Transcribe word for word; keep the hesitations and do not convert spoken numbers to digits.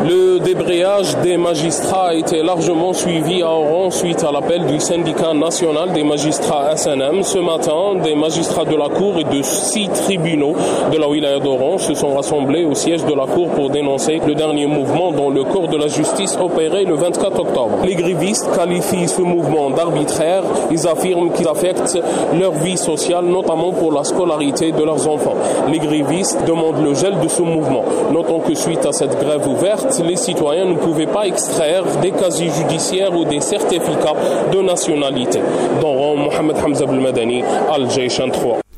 Le débrayage des magistrats a été largement suivi à Oran suite à l'appel du syndicat national des magistrats S N M. Ce matin, des magistrats de la Cour et de six tribunaux de la wilaya d'Oran se sont rassemblés au siège de la Cour pour dénoncer le dernier mouvement dans le cours de la justice opéré le vingt-quatre octobre. Les grévistes qualifient ce mouvement d'arbitraire. Ils affirment qu'il affecte leur vie sociale, notamment pour la scolarité de leurs enfants. Les grévistes demandent le gel de ce mouvement. Notons que suite à cette grève ouverte, les citoyens ne pouvaient pas extraire des casiers judiciaires ou des certificats de nationalité. D'Oran, Mohamed Hamza Belmadani, Al Jayshan trois.